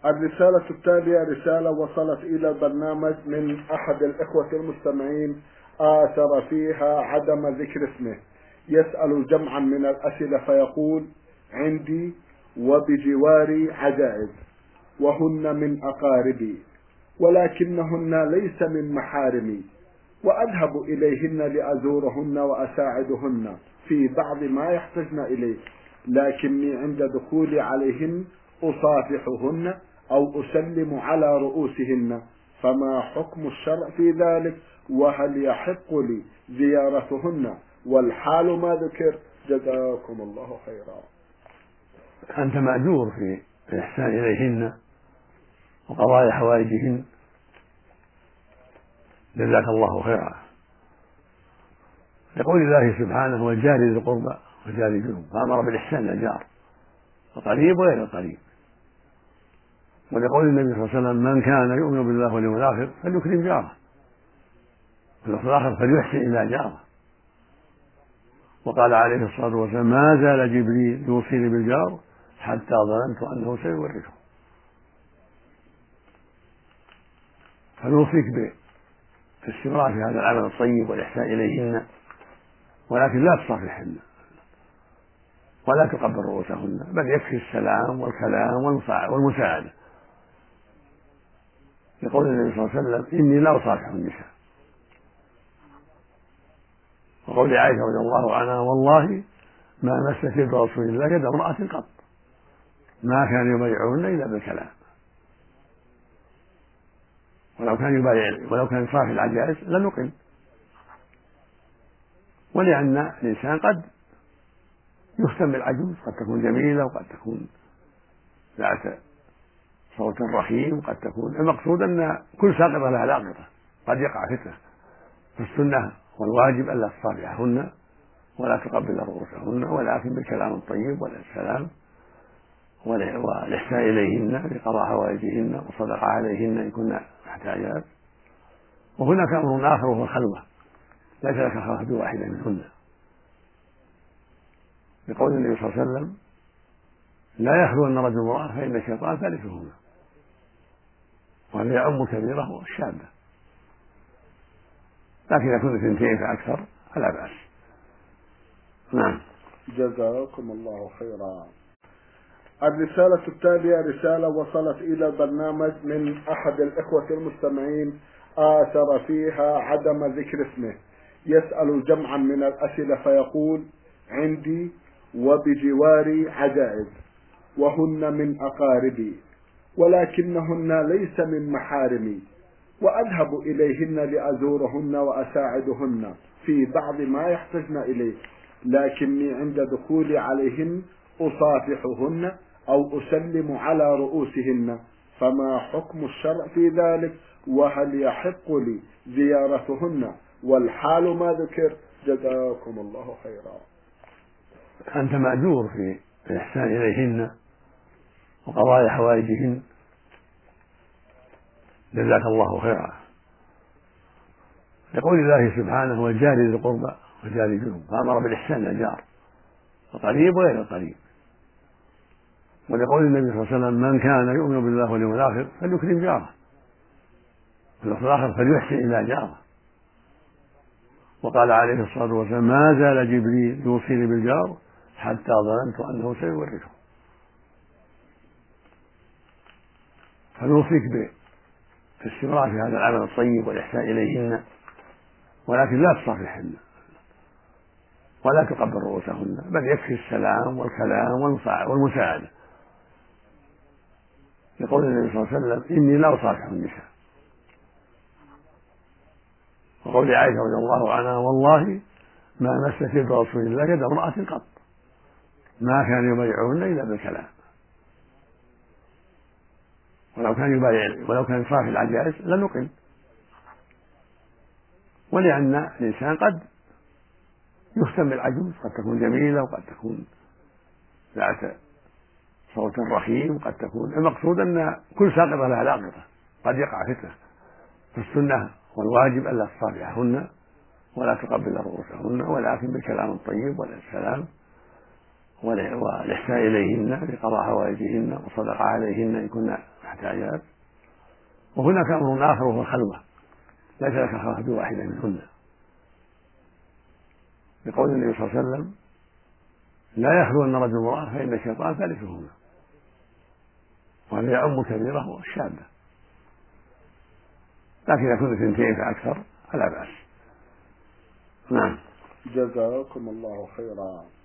الرسالة التالية رسالة وصلت إلى البرنامج من أحد الإخوة المستمعين آثر فيها عدم ذكر اسمه. يسأل جمعا من الأسئلة فيقول: عندي وبجواري عجائز وهن من أقاربي ولكنهن ليس من محارمي، وأذهب إليهن لأزورهن وأساعدهن في بعض ما يحتجن إليه، لكني عند دخولي عليهن أصافحهن أو أسلم على رؤوسهن، فما حكم الشرع في ذلك؟ وهل يحق لي زيارتهن والحال ما ذكر؟ جزاكم الله خيرا. أنت مأجور في الإحسان إليهن وقضاء حوائجهن، جزاك الله خيرا. يقول الله سبحانه: والجار ذي القربى والجار الجنوب، فأمر بالإحسان إلى الجار القريب وغير القريب. ولقول النبي صلى الله عليه وسلم: من كان يؤمن بالله واليوم الآخر فليكرم جاره، واللفظ الآخر فليحسن إلى جاره. وقال عليه الصلاة والسلام: ما زال جبريل يوصيني بالجار حتى ظننت أنه سيورثه. فنوصيك بالاستمرار في هذا العمل الطيب والإحسان إليهن، ولكن لا تصافحهن ولا تقبل رؤوسهن، بل يكفي السلام والكلام والمساعدة. يقول النبي صلى الله عليه وسلم: إني لا أصافح النساء. وقول عائشة رضي الله عنها: والله ما مست يد رسول الله يد امرأة قط، ما كان يبايعهن إلا بالكلام. ولو كان يصافح العجائز لنقل. ولأن الإنسان قد يختم بالعجوز، قد تكون جميلة وقد تكون ذات صوت رخيم، قد تكون المقصود أن كل ساقطة لها لاقطة، قد يقع فتنة. فالسنة والواجب ألا تصافحهن ولا تقبل رؤوسهن، ولكن بالكلام الطيب والسلام والإحسان إليهن بقضاء حوائجهن والصدقة عليهن إن كن محتاجات. وهناك أمر آخر وهو الخلوة، ليس لك خلوة بواحدة منهن، بقول النبي صلى الله عليه وسلم: لا يخلون رجل امرأة فإن الشيطان ثالثهما. وهذا يعم كبيرة والشابة، لكن إذا كنت اثنتين فأكثر فلا بأس. نعم. جزاكم الله خيرا. الرسالة التالية رسالة وصلت إلى البرنامج من أحد الإخوة المستمعين آثر فيها عدم ذكر اسمه. يسأل جمعا من الأسئلة فيقول: عندي وبجواري عجائز وهن من أقاربي ولكنهن ليس من محارمي، وأذهب إليهن لأزورهن وأساعدهن في بعض ما يحتجن إليه، لكني عند دخولي عليهن أصافحهن أو أسلم على رؤوسهن، فما حكم الشرع في ذلك؟ وهل يحق لي زيارتهن والحال ما ذكر؟ جزاكم الله خيرا. أنت مأجور في الإحسان إليهن وقضاء حوائجهن، جزاك الله خيرا. يقول الله سبحانه: والجار ذي القربى والجار الجنوب، فأمر بالإحسان إلى الجار القريب وغير القريب. ولقول النبي صلى الله عليه وسلم: من كان يؤمن بالله واليوم الآخر فليكرم جاره، واللفظ الآخر فليحسن إلى جاره. وقال عليه الصلاة والسلام: ما زال جبريل يوصيني بالجار حتى ظننت أنه سيورثه. فنوصيك بالاستمرار في هذا العمل الطيب والإحسان إليهن، ولكن لا تصافحهن ولا تقبل رؤوسهن، بل يكفي السلام والكلام والمساعدة. يقول النبي صلى الله عليه وسلم: إني لا أصافح النساء. وقول عائشة رضي الله عنها: والله ما مست يد رسول الله يد امرأة قط، ما كان يبايعهن إلا بالكلام. ولو كان يصافح العجائز لنقل. ولأن الإنسان قد يختم بالعجوز، قد تكون جميلة وقد تكون ذات صوت رخيم، قد تكون المقصود أن كل ساقطة لها لاقطة، قد يقع فتنة. فالسنة والواجب ألا تصافحهن ولا تقبل رؤوسهن، ولكن بالكلام الطيب والسلام والإحسان إليهن بقضاء حوائجهن والصدقة عليهن إن كن تحت عيال. وهناك أمر آخر وهو الخلوة، ليس لك خلوة بواحدة منهن، بقول النبي صلى الله عليه وسلم: لا يخلون رجل امرأة فإن الشيطان ثالثهما. وهذا يعم كبيرة والشابة، لكن إذا كنت اثنتين فأكثر فلا بأس. نعم. جزاكم الله خيرا.